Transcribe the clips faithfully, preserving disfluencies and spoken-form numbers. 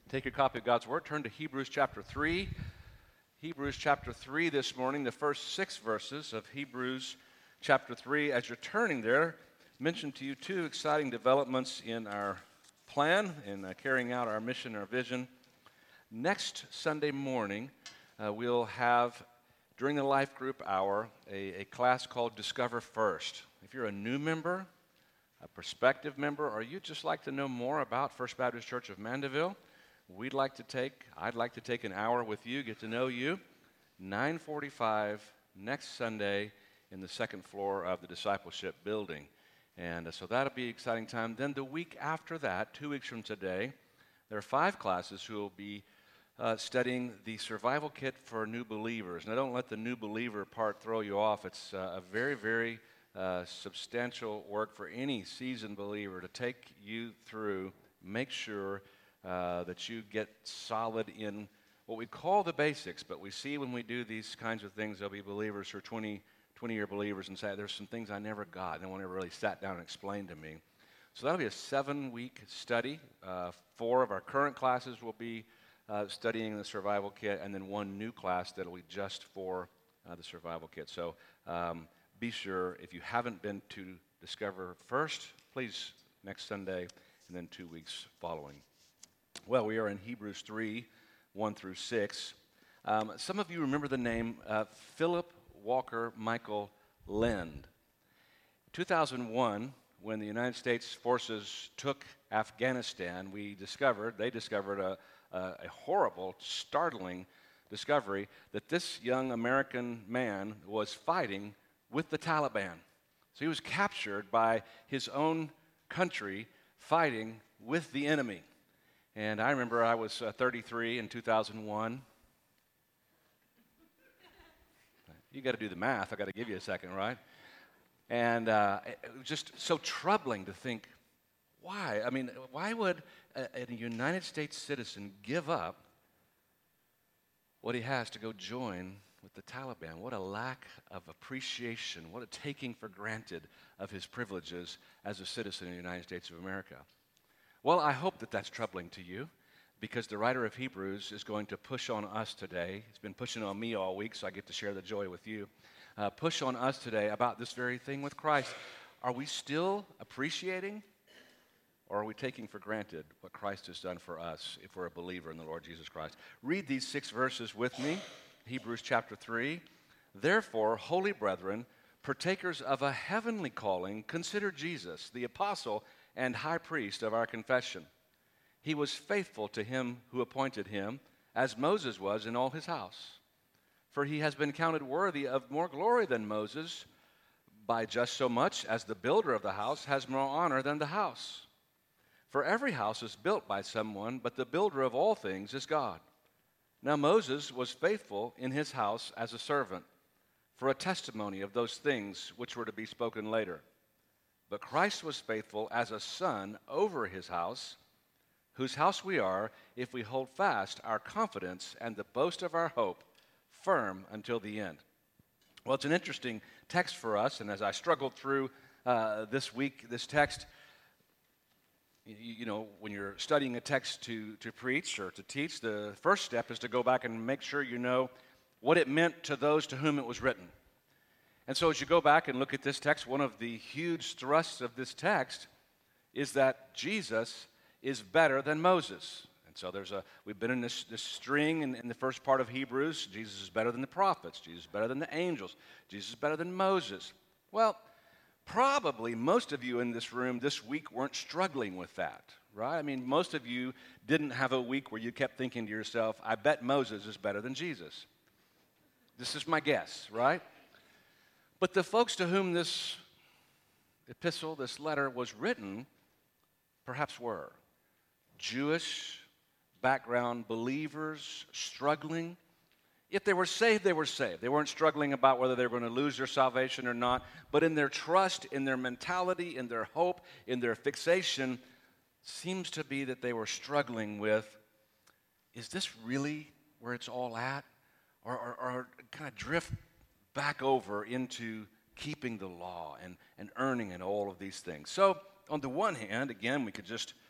Take your copy of God's Word, turn to Hebrews chapter three. Hebrews chapter three this morning, the first six verses of Hebrews chapter three. As you're turning there, mention to you two exciting developments in our plan in uh, carrying out our mission, our vision. Next Sunday morning, uh, we'll have, during the Life Group Hour, a, a class called Discover First. If you're a new member, a prospective member, or you'd just like to know more about First Baptist Church of Mandeville, we'd like to take, I'd like to take an hour with you, get to know you. nine forty-five next Sunday in the second floor of the Discipleship Building. And uh, so that'll be an exciting time. Then the week after that, two weeks from today, there are five classes who will be uh, studying the survival kit for new believers. Now, don't let the new believer part throw you off. It's uh, a very, very uh, substantial work for any seasoned believer to take you through, make sure Uh, that you get solid in what we call the basics, but we see when we do these kinds of things, there'll be believers who are twenty, twenty-year believers and say, there's some things I never got. No one ever really sat down and explained to me. So that'll be a seven-week study. Uh, four of our current classes will be uh, studying the survival kit, and then one new class that'll be just for uh, the survival kit. So um, be sure, if you haven't been to Discover First, please, next Sunday, and then two weeks following. Well, we are in Hebrews three, one through six. Um, some of you remember the name uh, Philip Walker Michael Lend. In two thousand one, when the United States forces took Afghanistan, we discovered, they discovered a, a, a horrible, startling discovery that this young American man was fighting with the Taliban. So he was captured by his own country, fighting with the enemy. And I remember I was uh, thirty-three in two thousand one. You got to do the math. I got to give you a second, right? And uh, it was just so troubling to think, why? I mean, why would a, a United States citizen give up what he has to go join with the Taliban? What a lack of appreciation, what a taking for granted of his privileges as a citizen in the United States of America. Well, I hope that that's troubling to you, because the writer of Hebrews is going to push on us today. He's been pushing on me all week, so I get to share the joy with you. Uh, push on us today about this very thing with Christ. Are we still appreciating, or are we taking for granted what Christ has done for us if we're a believer in the Lord Jesus Christ? Read these six verses with me, Hebrews chapter three. Therefore, holy brethren, partakers of a heavenly calling, consider Jesus, the apostle and high priest of our confession. He was faithful to him who appointed him, as Moses was in all his house. For he has been counted worthy of more glory than Moses, by just so much as the builder of the house has more honor than the house. For every house is built by someone, but the builder of all things is God. Now Moses was faithful in his house as a servant, for a testimony of those things which were to be spoken later. But Christ was faithful as a son over his house, whose house we are, if we hold fast our confidence and the boast of our hope firm until the end. Well, it's an interesting text for us, and as I struggled through uh, this week, this text, you, you know, when you're studying a text to, to preach or to teach, the first step is to go back and make sure you know what it meant to those to whom it was written. And so as you go back and look at this text, one of the huge thrusts of this text is that Jesus is better than Moses. And so there's a, we've been in this, this string in, in the first part of Hebrews. Jesus is better than the prophets. Jesus is better than the angels. Jesus is better than Moses. Well, probably most of you in this room this week weren't struggling with that, right? I mean, most of you didn't have a week where you kept thinking to yourself, I bet Moses is better than Jesus. This is my guess, right? But the folks to whom this epistle, this letter was written, perhaps were Jewish background believers struggling. If they were saved, they were saved. They weren't struggling about whether they were going to lose their salvation or not, but in their trust, in their mentality, in their hope, in their fixation, seems to be that they were struggling with, is this really where it's all at? Or, or, or kind of drift back over into keeping the law and, and earning and all of these things. So on the one hand, again, we could just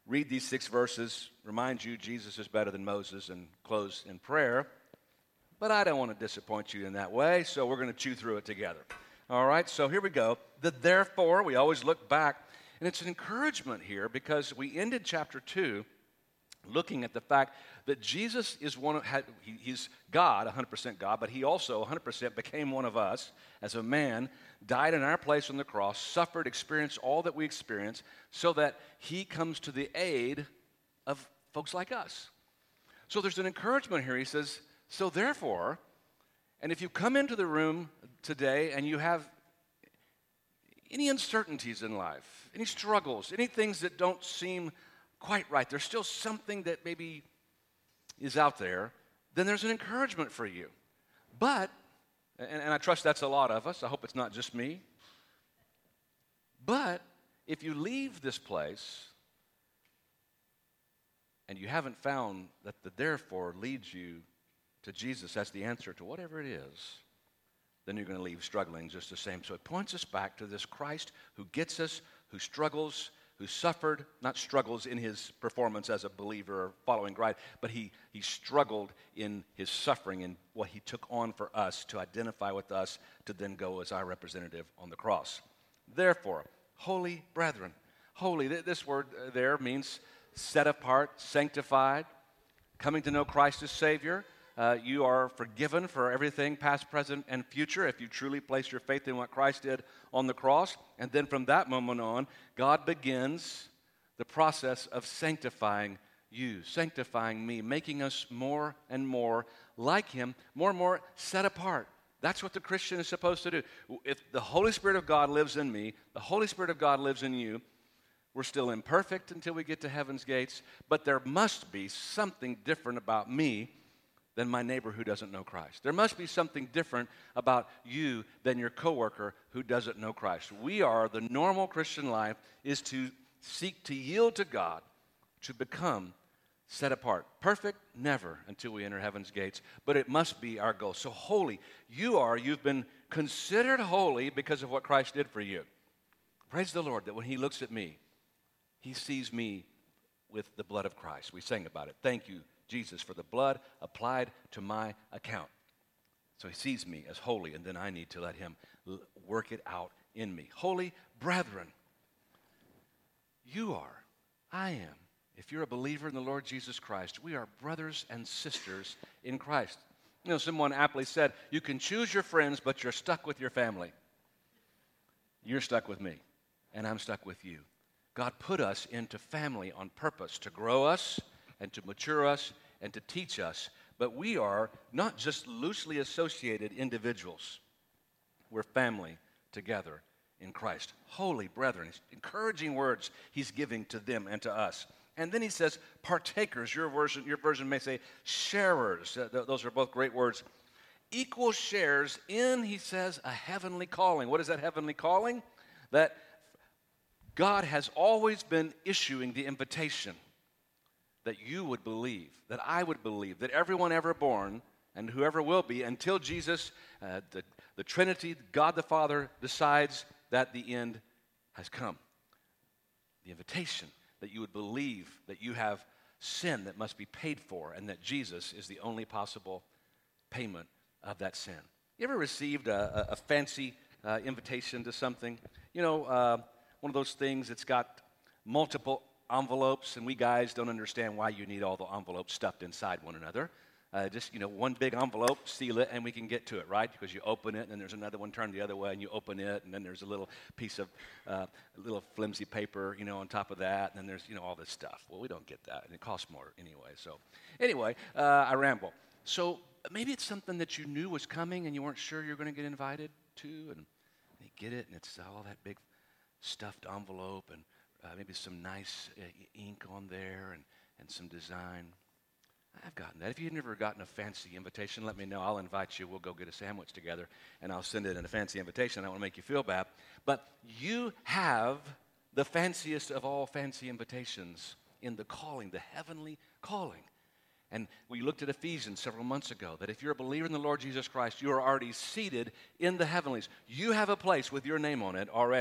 read these six verses, remind you Jesus is better than Moses, and close in prayer. But I don't want to disappoint you in that way, so we're going to chew through it together. All right, so here we go. The therefore, we always look back, and it's an encouragement here because we ended chapter two looking at the fact that Jesus is one of, he, he's God, one hundred percent God, but he also one hundred percent became one of us as a man, died in our place on the cross, suffered, experienced all that we experience, so that he comes to the aid of folks like us. So there's an encouragement here. He says, so therefore, and if you come into the room today and you have any uncertainties in life, any struggles, any things that don't seem quite right, there's still something that maybe is out there, then there's an encouragement for you. But, and, and I trust that's a lot of us, I hope it's not just me, but if you leave this place and you haven't found that the therefore leads you to Jesus as the answer to whatever it is, then you're going to leave struggling just the same. So it points us back to this Christ who gets us, who struggles, who suffered, not struggles in his performance as a believer or following Christ, but he, he struggled in his suffering and what he took on for us to identify with us to then go as our representative on the cross. Therefore, holy brethren. Holy, this word there means set apart, sanctified, coming to know Christ as Savior. Uh, you are forgiven for everything, past, present, and future, if you truly place your faith in what Christ did on the cross. And then from that moment on, God begins the process of sanctifying you, sanctifying me, making us more and more like him, more and more set apart. That's what the Christian is supposed to do. If the Holy Spirit of God lives in me, the Holy Spirit of God lives in you, we're still imperfect until we get to heaven's gates, but there must be something different about me than my neighbor who doesn't know Christ. There must be something different about you than your coworker who doesn't know Christ. We are, the normal Christian life is to seek to yield to God, to become set apart. Perfect? Never until we enter heaven's gates, but it must be our goal. So holy, you are, you've been considered holy because of what Christ did for you. Praise the Lord that when he looks at me, he sees me with the blood of Christ. We sang about it. Thank you, Jesus, for the blood applied to my account. So he sees me as holy, and then I need to let him l- work it out in me. Holy brethren, you are, I am. If you're a believer in the Lord Jesus Christ, we are brothers and sisters in Christ. You know, someone aptly said, you can choose your friends, but you're stuck with your family. You're stuck with me, and I'm stuck with you. God put us into family on purpose to grow us and to mature us and to teach us. But we are not just loosely associated individuals. We're family together in Christ. Holy brethren, encouraging words he's giving to them and to us. And then he says partakers. Your version, your version may say sharers. Uh, th- those are both great words. Equal shares in, he says, a heavenly calling. What is that heavenly calling? That God has always been issuing the invitation that you would believe, that I would believe, that everyone ever born and whoever will be until Jesus, uh, the, the Trinity, God the Father, decides that the end has come. The invitation that you would believe that you have sin that must be paid for and that Jesus is the only possible payment of that sin. You ever received a, a, a fancy uh, invitation to something? You know, uh, one of those things that's got multiple envelopes, and we guys don't understand why you need all the envelopes stuffed inside one another. Uh, just, you know, one big envelope, seal it, and we can get to it, right? Because you open it, and then there's another one turned the other way, and you open it, and then there's a little piece of, uh, a little flimsy paper, you know, on top of that, and then there's, you know, all this stuff. Well, we don't get that, and it costs more anyway. So, anyway, uh, I ramble. So, maybe it's something that you knew was coming, and you weren't sure you're going to get invited to, and you get it, and it's all that big stuffed envelope, and Uh, maybe some nice uh, ink on there and, and some design. I've gotten that. If you've never gotten a fancy invitation, let me know. I'll invite you. We'll go get a sandwich together, and I'll send it in a fancy invitation. I don't want to make you feel bad. But you have the fanciest of all fancy invitations in the calling, the heavenly calling. And we looked at Ephesians several months ago, that if you're a believer in the Lord Jesus Christ, you are already seated in the heavenlies. You have a place with your name on it already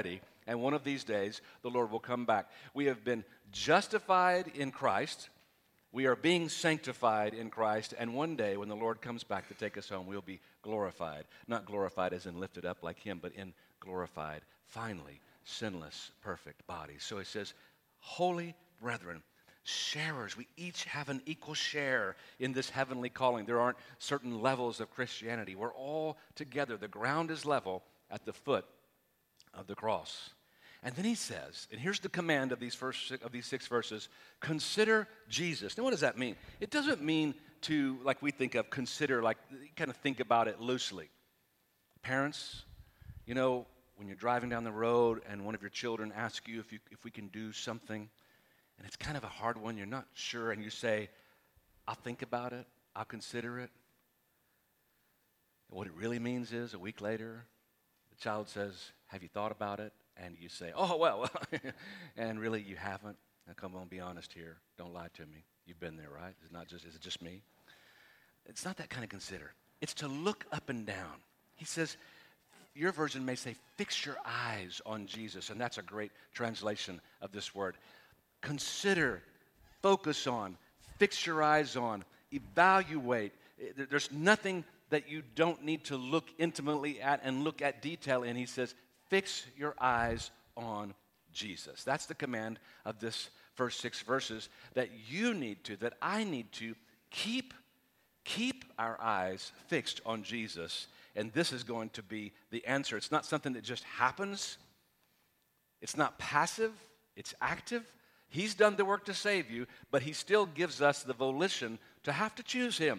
and one of these days the Lord will come back. We have been justified in Christ. We are being sanctified in Christ, and one day when the Lord comes back to take us home, we'll be glorified. Not glorified as in lifted up like him, but in glorified, finally, sinless, perfect bodies. So he says, holy brethren, sharers, we each have an equal share in this heavenly calling. There aren't certain levels of Christianity. We're all together. The ground is level at the foot of the cross. And then he says, and here's the command of these first of these six verses, consider Jesus. Now, what does that mean? It doesn't mean to, like we think of, consider, like kind of think about it loosely. Parents, you know, when you're driving down the road and one of your children asks you if you if we can do something, and it's kind of a hard one, you're not sure, and you say, I'll think about it, I'll consider it. And what it really means is, a week later, the child says, have you thought about it? And you say, oh, well, and really you haven't. Now, come on, be honest here. Don't lie to me. You've been there, right? It's not just, is it just me? It's not that kind of consider. It's to look up and down. He says, your version may say, fix your eyes on Jesus, and that's a great translation of this word. Consider, focus on, fix your eyes on, evaluate. There's nothing that you don't need to look intimately at and look at detail in. He says, fix your eyes on Jesus. That's the command of this first six verses, that you need to, that I need to keep, keep our eyes fixed on Jesus. And this is going to be the answer. It's not something that just happens. It's not passive. It's active. He's done the work to save you, but he still gives us the volition to have to choose him.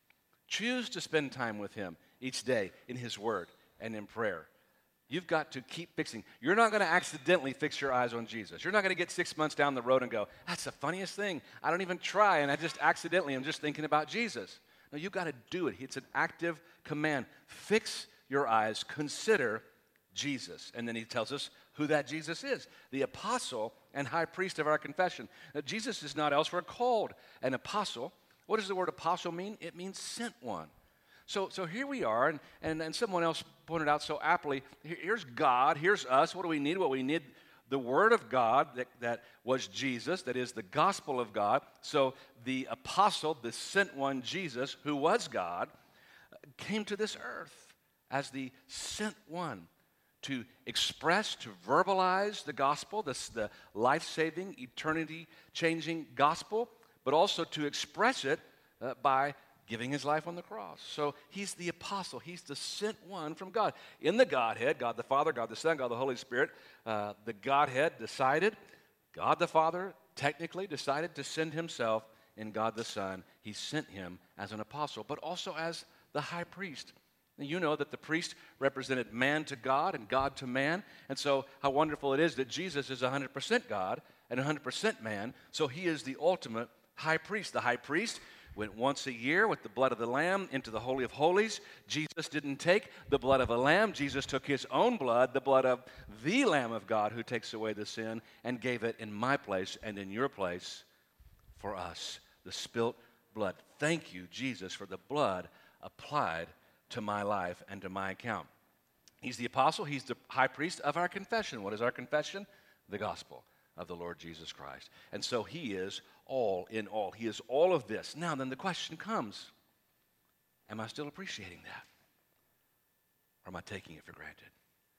Choose to spend time with him each day in his word and in prayer. You've got to keep fixing. You're not going to accidentally fix your eyes on Jesus. You're not going to get six months down the road and go, that's the funniest thing. I don't even try, and I just accidentally am just thinking about Jesus. No, you've got to do it. It's an active command. Fix your eyes. Consider Jesus. And then he tells us who that Jesus is, the apostle and high priest of our confession. Now, Jesus is not elsewhere called an apostle. What does the word apostle mean? It means sent one. So, so here we are, and, and, and someone else pointed out so aptly, here's God, here's us. What do we need? Well, we need the Word of God that, that was Jesus, that is the gospel of God. So the apostle, the sent one, Jesus, who was God, came to this earth as the sent one to express, to verbalize the gospel, this, the life-saving, eternity-changing gospel, but also to express it uh, by giving his life on the cross. So he's the apostle. He's the sent one from God. In the Godhead, God the Father, God the Son, God the Holy Spirit, uh, the Godhead decided, God the Father technically decided to send himself in God the Son. He sent him as an apostle, but also as the high priest. And you know that the priest represented man to God and God to man. And so how wonderful it is that Jesus is one hundred percent God and one hundred percent man. So he is the ultimate high priest. The high priest went once a year with the blood of the lamb into the Holy of Holies. Jesus didn't take the blood of a lamb. Jesus took his own blood, the blood of the Lamb of God who takes away the sin, and gave it in my place and in your place for us, the spilt blood. Thank you, Jesus, for the blood applied to my life and to my account. He's the apostle. He's the high priest of our confession. What is our confession? The gospel of the Lord Jesus Christ. And so he is all in all. He is all of this. Now then the question comes, am I still appreciating that? Or am I taking it for granted?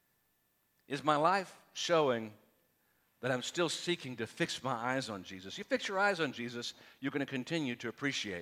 Is my life showing that I'm still seeking to fix my eyes on Jesus? You fix your eyes on Jesus, you're going to continue to appreciate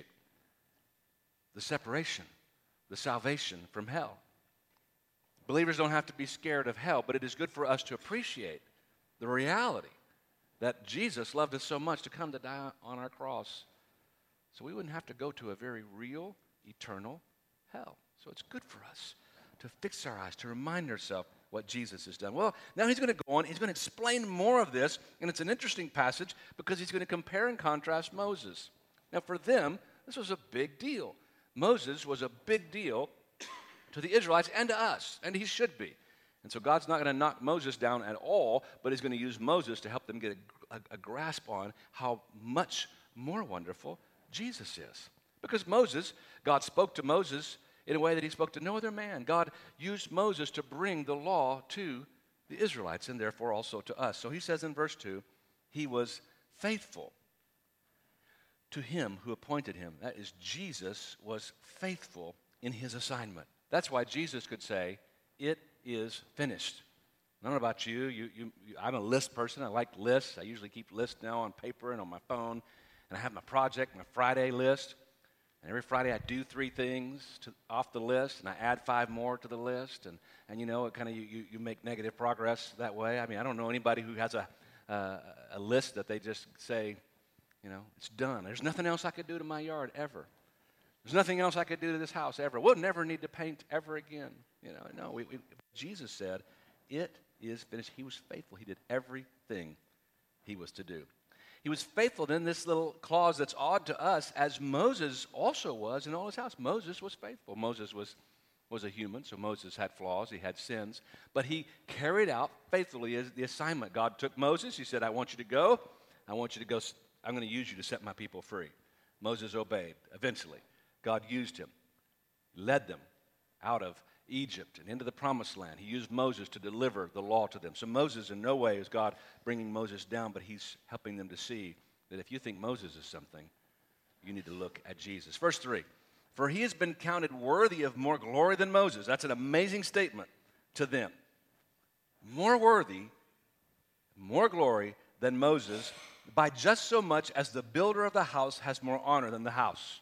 the separation, the salvation from hell. Believers don't have to be scared of hell, but it is good for us to appreciate the reality that Jesus loved us so much to come to die on our cross so we wouldn't have to go to a very real, eternal hell. So it's good for us to fix our eyes, to remind ourselves what Jesus has done. Well, now he's going to go on. He's going to explain more of this, and it's an interesting passage because he's going to compare and contrast Moses. Now, for them, this was a big deal. Moses was a big deal to the Israelites and to us, and he should be. And so God's not going to knock Moses down at all, but he's going to use Moses to help them get a, a, a grasp on how much more wonderful Jesus is. Because Moses, God spoke to Moses in a way that he spoke to no other man. God used Moses to bring the law to the Israelites and therefore also to us. So he says in verse two, he was faithful to him who appointed him. That is, Jesus was faithful in his assignment. That's why Jesus could say, it is finished. I don't know about you. You, you, you. I'm a list person. I like lists. I usually keep lists now on paper and on my phone. And I have my project, my Friday list. And every Friday I do three things to, off the list, and I add five more to the list. And, and you know, it kind of you, you, you make negative progress that way. I mean, I don't know anybody who has a, uh, a list that they just say, you know, it's done. There's nothing else I could do to my yard ever. There's nothing else I could do to this house ever. We'll never need to paint ever again. You know, no. We, we, Jesus said, it is finished. He was faithful. He did everything he was to do. He was faithful in this little clause that's odd to us, as Moses also was in all his house. Moses was faithful. Moses was, was a human, so Moses had flaws. He had sins. But he carried out faithfully the assignment. God took Moses. He said, I want you to go. I want you to go. I'm going to use you to set my people free. Moses obeyed. Eventually, God used him, led them out of Egypt and into the promised land. He used Moses to deliver the law to them. So Moses in no way is God bringing Moses down, but he's helping them to see that if you think Moses is something, you need to look at Jesus. Verse three, for he has been counted worthy of more glory than Moses. That's an amazing statement to them. More worthy, more glory than Moses, by just so much as the builder of the house has more honor than the house.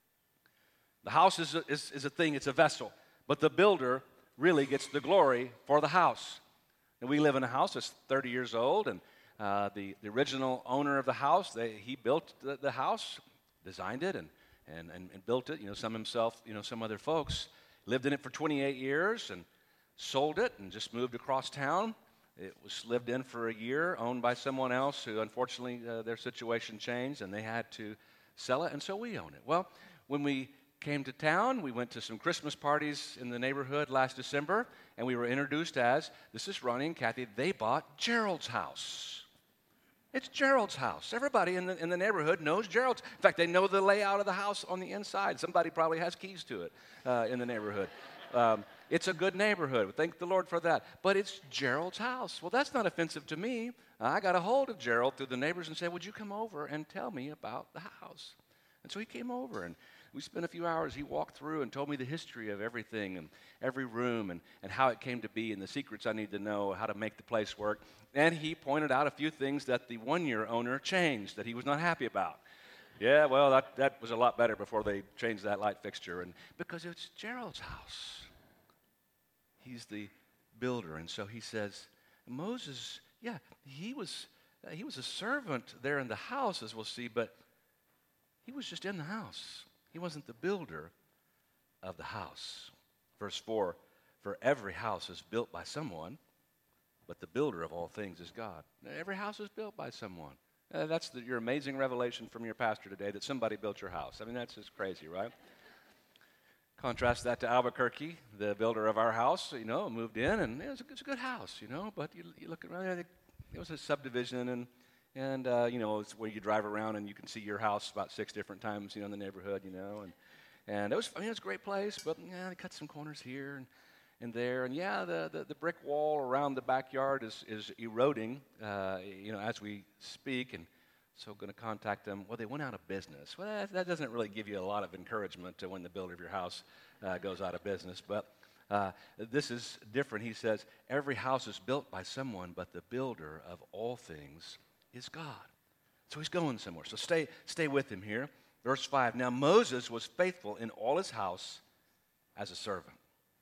The house is a, is, is a thing, it's a vessel. But the builder really gets the glory for the house. And we live in a house that's thirty years old, and uh, the, the original owner of the house, they, he built the, the house, designed it, and, and, and, and built it. You know, some himself, you know, some other folks lived in it for twenty-eight years and sold it and just moved across town. It was lived in for a year, owned by someone else who, unfortunately, uh, their situation changed, and they had to sell it, and so we own it. Well, when we came to town, we went to some Christmas parties in the neighborhood last December, and we were introduced as, this is Ronnie and Kathy, they bought Gerald's house. It's Gerald's house. Everybody in the, in the neighborhood knows Gerald's. In fact, they know the layout of the house on the inside. Somebody probably has keys to it uh, in the neighborhood. Um, it's a good neighborhood. Thank the Lord for that. But it's Gerald's house. Well, that's not offensive to me. I got a hold of Gerald through the neighbors and said, would you come over and tell me about the house? And so he came over, and we spent a few hours. He walked through and told me the history of everything and every room and, and how it came to be and the secrets I need to know, how to make the place work. And he pointed out a few things that the one-year owner changed that he was not happy about. Yeah, well, that, that was a lot better before they changed that light fixture. And because it's Gerald's house. He's the builder. And so he says, Moses, yeah, he was, uh, he was a servant there in the house, as we'll see, but he was just in the house. He wasn't the builder of the house. Verse four, for every house is built by someone, but the builder of all things is God. Now, every house is built by someone. Uh, that's the, your amazing revelation from your pastor today, that somebody built your house. I mean, that's just crazy, right? Contrast that to Albuquerque, the builder of our house, you know, moved in, and it was a, it's a good house, you know, but you, you look around, it was a subdivision, and And, uh, you know, it's where you drive around and you can see your house about six different times, you know, in the neighborhood, you know. And, and it was, I mean, it was a great place, but, yeah, they cut some corners here and, and there. And, yeah, the, the, the brick wall around the backyard is, is eroding, uh, you know, as we speak. And so going to contact them. Well, they went out of business. Well, that, that doesn't really give you a lot of encouragement to when the builder of your house uh, goes out of business. But uh, this is different. He says, every house is built by someone, but the builder of all things is God. So he's going somewhere. So stay, stay with him here. Verse five, now Moses was faithful in all his house as a servant,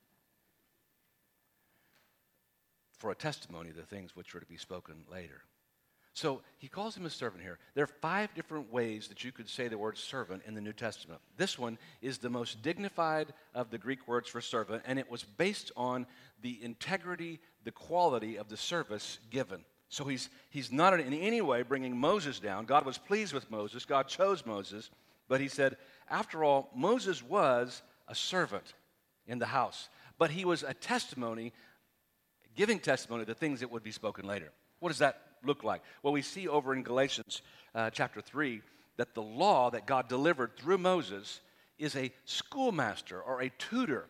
for a testimony of the things which were to be spoken later. So he calls him a servant here. There are five different ways that you could say the word servant in the New Testament. This one is the most dignified of the Greek words for servant, and it was based on the integrity, the quality of the service given. So he's, he's not in any way bringing Moses down. God was pleased with Moses. God chose Moses. But he said, after all, Moses was a servant in the house. But he was a testimony, giving testimony to things that would be spoken later. What does that look like? Well, we see over in Galatians uh, chapter three that the law that God delivered through Moses is a schoolmaster or a tutor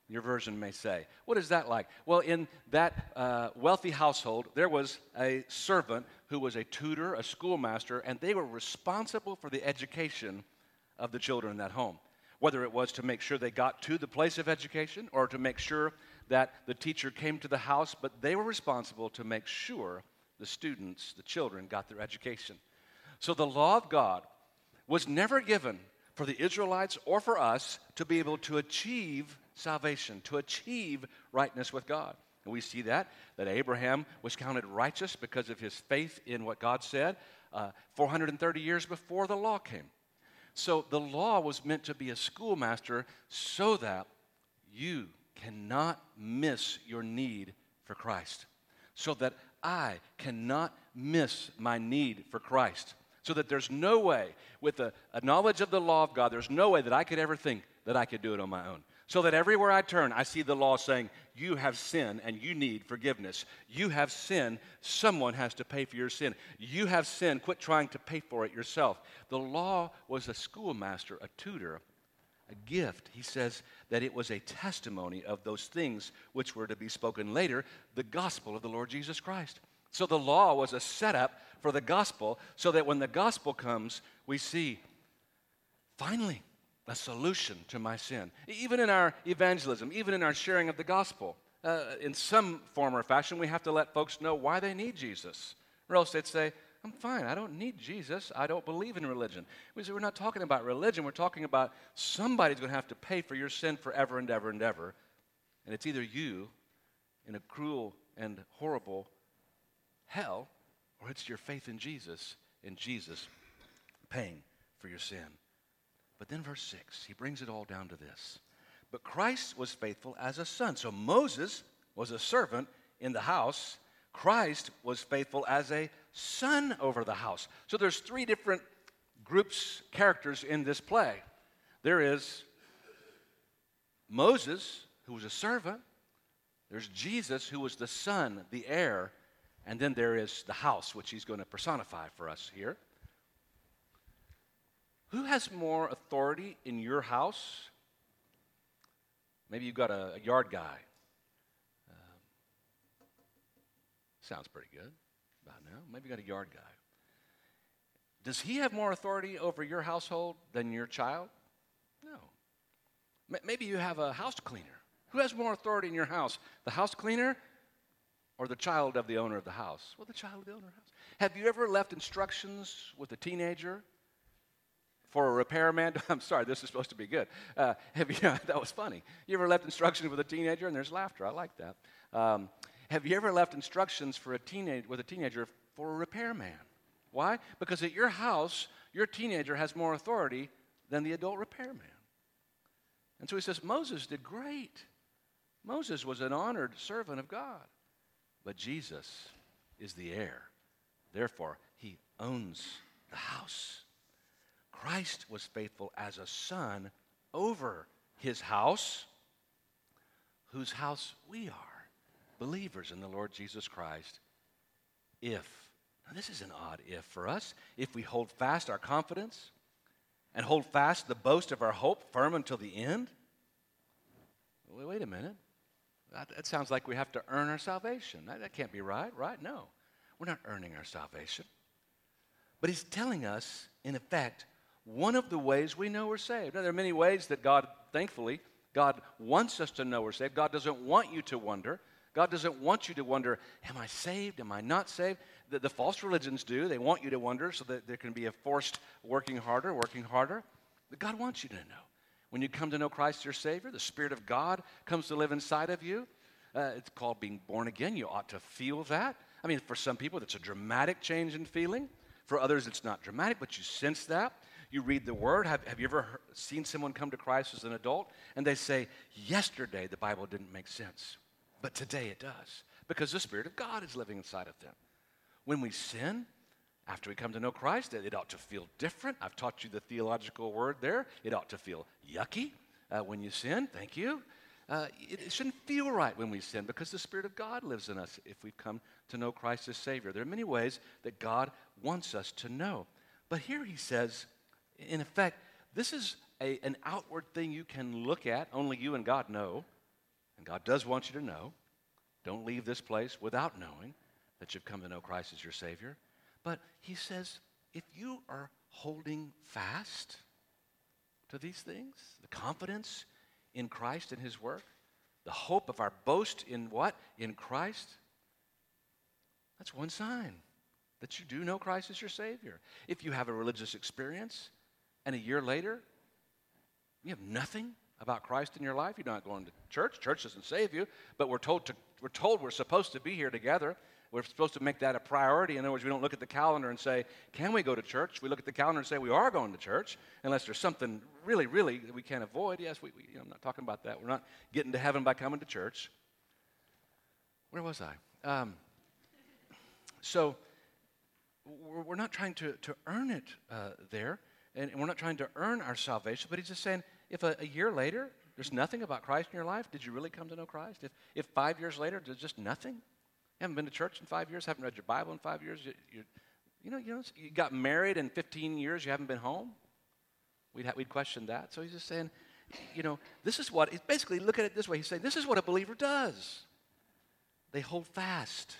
your version may say. What is that like? Well, in that uh, wealthy household, there was a servant who was a tutor, a schoolmaster, and they were responsible for the education of the children in that home. Whether it was to make sure they got to the place of education or to make sure that the teacher came to the house, but they were responsible to make sure the students, the children, got their education. So the law of God was never given for the Israelites or for us to be able to achieve salvation, to achieve rightness with God. And we see that, that Abraham was counted righteous because of his faith in what God said uh, four hundred thirty years before the law came. So the law was meant to be a schoolmaster so that you cannot miss your need for Christ, so that I cannot miss my need for Christ, so that there's no way, with a, a knowledge of the law of God, there's no way that I could ever think that I could do it on my own. So that everywhere I turn, I see the law saying, you have sinned and you need forgiveness. You have sinned, someone has to pay for your sin. You have sinned, quit trying to pay for it yourself. The law was a schoolmaster, a tutor, a gift. He says that it was a testimony of those things which were to be spoken later, the gospel of the Lord Jesus Christ. So the law was a setup for the gospel, so that when the gospel comes, we see, finally, a solution to my sin. Even in our evangelism, even in our sharing of the gospel, uh, in some form or fashion, we have to let folks know why they need Jesus. Or else they'd say, I'm fine, I don't need Jesus, I don't believe in religion. We say, we're not talking about religion, we're talking about somebody's going to have to pay for your sin forever and ever and ever. And it's either you in a cruel and horrible hell, or it's your faith in Jesus, in Jesus paying for your sin. But then verse six, he brings it all down to this. But Christ was faithful as a son. So Moses was a servant in the house. Christ was faithful as a son over the house. So there's three different groups, characters in this play. There is Moses, who was a servant. There's Jesus, who was the son, the heir. And then there is the house, which he's going to personify for us here. Who has more authority in your house? Maybe you've got a, a yard guy. Um, sounds pretty good about now. Maybe you got a yard guy. Does he have more authority over your household than your child? No. M- maybe you have a house cleaner. Who has more authority in your house? The house cleaner or the child of the owner of the house? Well, the child of the owner of the house. Have you ever left instructions with a teenager for a repairman? I'm sorry, this is supposed to be good. Uh, have you, that was funny. You ever left instructions with a teenager? And there's laughter. I like that. Um, have you ever left instructions for a teenage with a teenager for a repairman? Why? Because at your house, your teenager has more authority than the adult repairman. And so he says, Moses did great. Moses was an honored servant of God. But Jesus is the heir. Therefore, he owns the house. Christ was faithful as a son over his house, whose house we are, believers in the Lord Jesus Christ. If, now this is an odd if for us, if we hold fast our confidence and hold fast the boast of our hope firm until the end. Wait, wait a minute. That, that sounds like we have to earn our salvation. That, that can't be right, right? No, we're not earning our salvation. But he's telling us, in effect, one of the ways we know we're saved. Now, there are many ways that God, thankfully, God wants us to know we're saved. God doesn't want you to wonder. God doesn't want you to wonder, am I saved? Am I not saved? The, the false religions do. They want you to wonder so that there can be a forced working harder, working harder. But God wants you to know. When you come to know Christ your Savior, the Spirit of God comes to live inside of you. Uh, it's called being born again. You ought to feel that. I mean, for some people, it's a dramatic change in feeling. For others, it's not dramatic, but you sense that. You read the Word. Have, have you ever heard, seen someone come to Christ as an adult and they say, yesterday the Bible didn't make sense, but today it does, because the Spirit of God is living inside of them. When we sin, after we come to know Christ, it, it ought to feel different. I've taught you the theological word there. It ought to feel yucky uh, when you sin. Thank you. Uh, it, it shouldn't feel right when we sin, because the Spirit of God lives in us if we've come to know Christ as Savior. There are many ways that God wants us to know. But here he says, in effect, this is a, an outward thing you can look at, only you and God know, And God does want you to know. Don't leave this place without knowing that you've come to know Christ as your Savior. But he says, if you are holding fast to these things, the confidence in Christ and his work, the hope of our boast in what? In Christ. That's one sign that you do know Christ as your Savior. If you have a religious experience and a year later you have nothing about Christ in your life, you're not going to church. Church doesn't save you, but we're told to, we're told we're supposed to be here together. We're supposed to make that a priority. In other words, we don't look at the calendar and say, can we go to church? We look at the calendar and say, we are going to church, unless there's something really, really that we can't avoid. Yes, we, we, you know, I'm not talking about that. We're not getting to heaven by coming to church. Where was I? Um, so we're, we're not trying to, to earn it uh, there, and, and we're not trying to earn our salvation, but he's just saying, if a, a year later there's nothing about Christ in your life, did you really come to know Christ? If, if five years later there's just nothing, you haven't been to church in five years, haven't read your Bible in five years, you, you, you know, you know, you got married in fifteen years, you haven't been home, we'd, ha- we'd question that. So he's just saying, you know, this is what, basically look at it this way, he's saying, this is what a believer does. They hold fast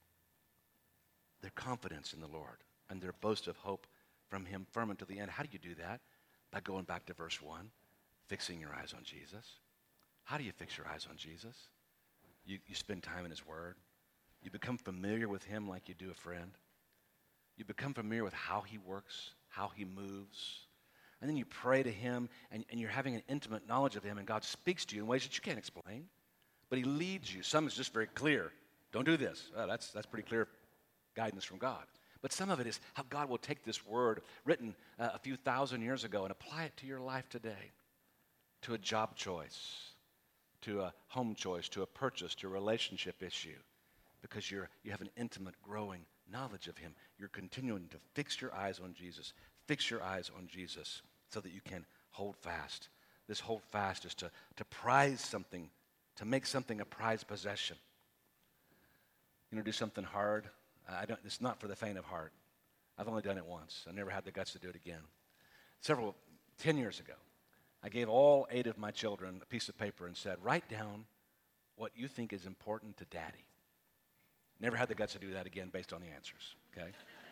their confidence in the Lord and their boast of hope from him firm until the end. How do you do that? By going back to verse one, fixing your eyes on Jesus. How do you fix your eyes on Jesus? You, you spend time in his word. You become familiar with him like you do a friend. You become familiar with how he works, how he moves. And then you pray to him, and, and you're having an intimate knowledge of him, and God speaks to you in ways that you can't explain. But he leads you. Some is just very clear. Don't do this. Well, that's, that's pretty clear guidance from God. But some of it is how God will take this word written uh, a few thousand years ago and apply it to your life today, to a job choice, to a home choice, to a purchase, to a relationship issue, because you're, you have an intimate, growing knowledge of him. You're continuing to fix your eyes on Jesus. Fix your eyes on Jesus so that you can hold fast. This hold fast is to, to prize something, to make something a prized possession. You know, do something hard. I don't, it's not for the faint of heart. I've only done it once. I never had the guts to do it again. Several, ten years ago, I gave all eight of my children a piece of paper and said, write down what you think is important to Daddy. Never had the guts to do that again based on the answers, okay?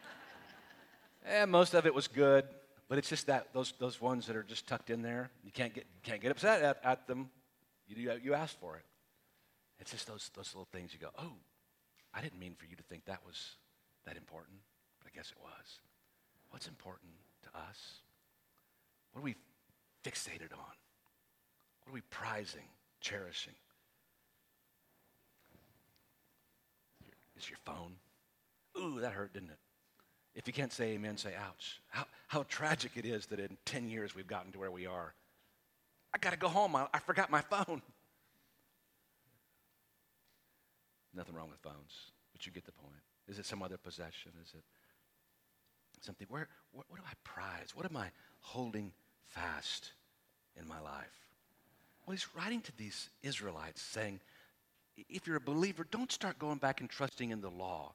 And most of it was good, but it's just that those those ones that are just tucked in there, you can't get you can't get upset at, at them. You you asked for it. It's just those those little things you go, oh, I didn't mean for you to think that was that important, but I guess it was. What's important to us? What are we fixated on? What are we prizing, cherishing? Is your phone? Ooh, that hurt, didn't it? If you can't say amen, say ouch. How, how tragic it is that in ten years we've gotten to where we are. I got to go home. I, I forgot my phone. Nothing wrong with phones, but you get the point. Is it some other possession? Is it something? Where? What, what do I prize? What am I holding fast in my life? Well, he's writing to these Israelites saying, if you're a believer, don't start going back and trusting in the law.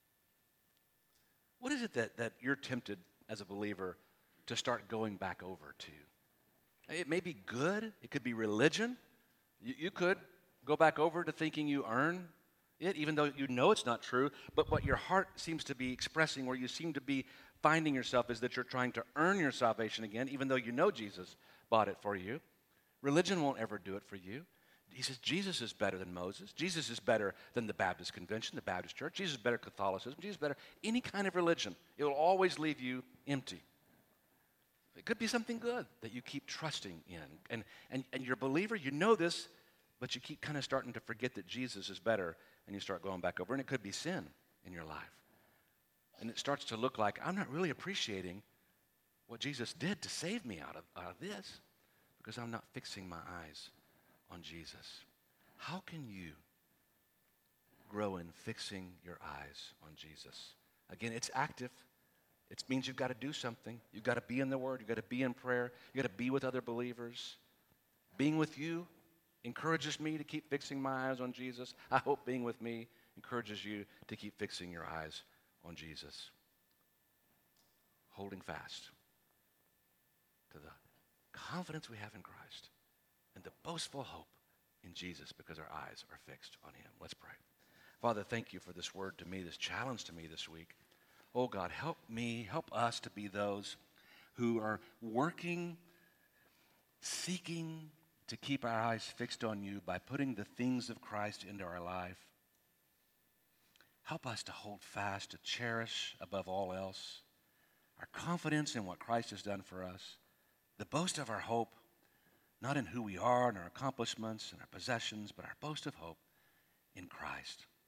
What is it that, that you're tempted as a believer to start going back over to? It may be good. It could be religion. You, you could go back over to thinking you earn it, even though you know it's not true. But what your heart seems to be expressing, where you seem to be finding yourself, is that you're trying to earn your salvation again, even though you know Jesus bought it for you. Religion won't ever do it for you. He says Jesus is better than Moses. Jesus is better than the Baptist Convention, the Baptist Church. Jesus is better than Catholicism. Jesus is better any kind of religion. It will always leave you empty. It could be something good that you keep trusting in. And, and, and you're a believer, you know this, but you keep kind of starting to forget that Jesus is better, and you start going back over. And it could be sin in your life. And it starts to look like, I'm not really appreciating what Jesus did to save me out of, out of this, because I'm not fixing my eyes on Jesus. How can you grow in fixing your eyes on Jesus? Again, it's active. It means you've got to do something. You've got to be in the Word. You've got to be in prayer. You've got to be with other believers. Being with you encourages me to keep fixing my eyes on Jesus. I hope being with me encourages you to keep fixing your eyes on Jesus. Holding fast to the confidence we have in Christ and the boastful hope in Jesus because our eyes are fixed on him. Let's pray. Father, thank you for this word to me, this challenge to me this week. Oh God, help me, help us to be those who are working, seeking to keep our eyes fixed on you by putting the things of Christ into our life. Help us to hold fast, to cherish above all else our confidence in what Christ has done for us, the boast of our hope, not in who we are and our accomplishments and our possessions, but our boast of hope in Christ.